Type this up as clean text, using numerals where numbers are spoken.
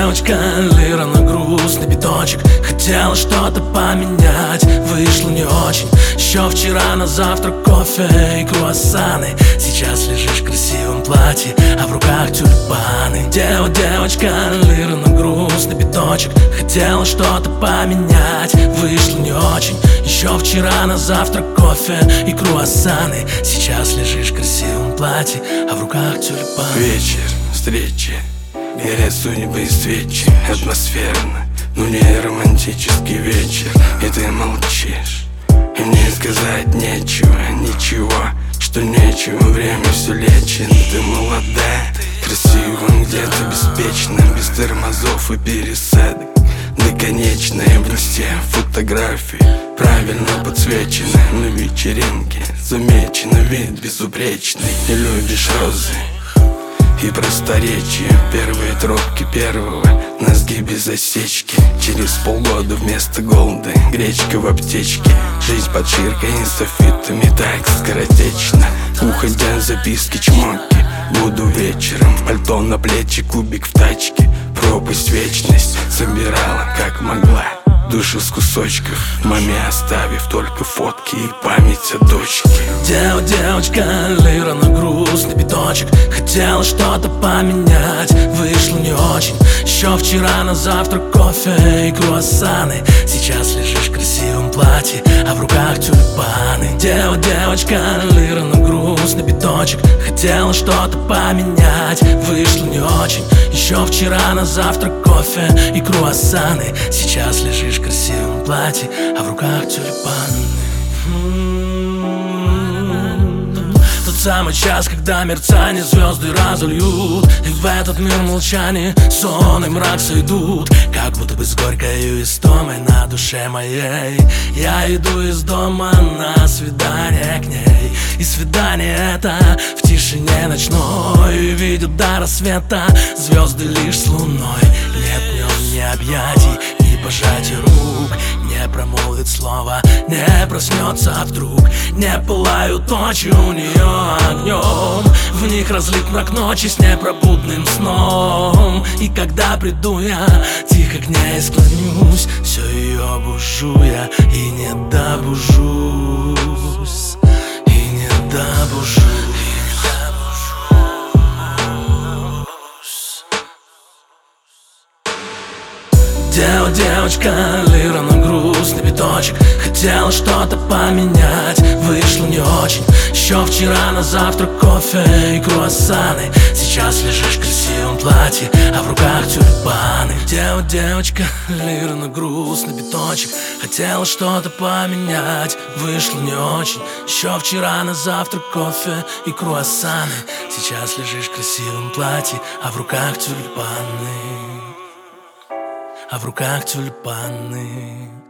девочка, лира на грустный биточек. Хотела что-то поменять, вышло не очень. Еще вчера на завтрак кофе и круассаны. Сейчас лежишь в красивом платье, а в руках тюльпаны. Девочка, лира на грустный биточек. Хотела что-то поменять, вышло не очень. Еще вчера на завтрак кофе и круассаны. Сейчас лежишь в красивом платье, а в руках тюльпаны. Вечер, встречи, горят судьбы и свечи. Атмосферно, но не романтический вечер. И ты молчишь, и мне сказать нечего, ничего, что нечего, время все лечит. Ты молодая, красива, где-то беспечно, без тормозов и пересадок. Да конечная в листе фотографии правильно подсвечены. На вечеринке замечено вид безупречный. И любишь розы и просторечие. Первые тропки первого на сгибе засечки. Через полгода вместо голода гречка в аптечке. Жизнь под ширкой и софитами так скоротечно. Уходя записки чмоки. Буду вечером, пальто на плечи, кубик в тачке. Пропасть, вечность собирала как могла. Душу с кусочков, маме оставив только фотки и память о дочке. Девочка, лира на грустный биточек. Хотела что-то поменять, вышло не очень. Еще вчера на завтрак кофе и круассаны. Сейчас лежишь в красивом платье, а в руках тюльпаны. Девочка, лира на грустный биточек. Хотела что-то поменять, вышло не очень. Еще вчера на завтрак кофе и круассаны. Сейчас лежишь в красивом платье, а в руках тюльпаны. Тот самый час, когда мерцание звезды разольют, и в этот мир молчания сон и мрак сойдут. Как будто бы с горькой истомой на душе моей я иду из дома на свидание к ней. И свидание это в тишине ночной. И видят до рассвета звезды лишь с луной. Нет в нем ни объятий, ни пожатия рук. Не промолвит слова, не проснется вдруг. Не пылают очи у нее огнем. В них разлит мрак ночи с непробудным сном. И когда приду я, тихо к ней склонюсь, все ее бужу я и не добужусь. И не добужусь. Девочка, лира на грустный биточек. Хотела что-то поменять, вышло не очень. Еще вчера на завтрак кофе и круассаны. Сейчас лежишь в красивом платье, а в руках тюльпаны. Девочка, лира на грустный биточек. Хотела что-то поменять, вышло не очень. Еще вчера на завтрак кофе и круассаны. Сейчас лежишь в красивом платье, а в руках тюльпаны. А в руках тюльпаны.